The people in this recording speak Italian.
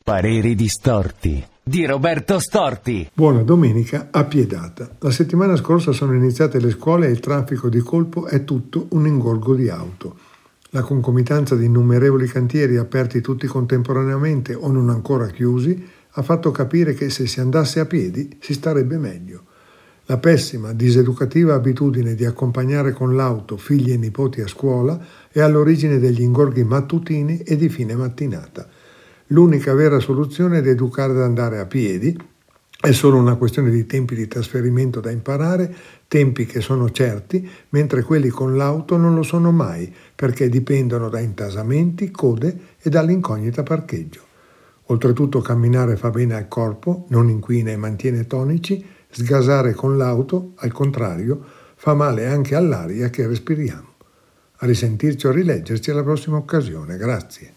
Pareri distorti di Roberto Storti. Buona domenica appiedata. La settimana scorsa sono iniziate le scuole e il traffico di colpo è tutto un ingorgo di auto. La concomitanza di innumerevoli cantieri aperti tutti contemporaneamente o non ancora chiusi ha fatto capire che se si andasse a piedi si starebbe meglio. La pessima, diseducativa abitudine di accompagnare con l'auto figli e nipoti a scuola è all'origine degli ingorghi mattutini e di fine mattinata. L'unica vera soluzione è di educare ad andare a piedi, è solo una questione di tempi di trasferimento da imparare, tempi che sono certi, mentre quelli con l'auto non lo sono mai, perché dipendono da intasamenti, code e dall'incognita parcheggio. Oltretutto camminare fa bene al corpo, non inquina e mantiene tonici, sgasare con l'auto, al contrario, fa male anche all'aria che respiriamo. A risentirci o rileggerci alla prossima occasione. Grazie.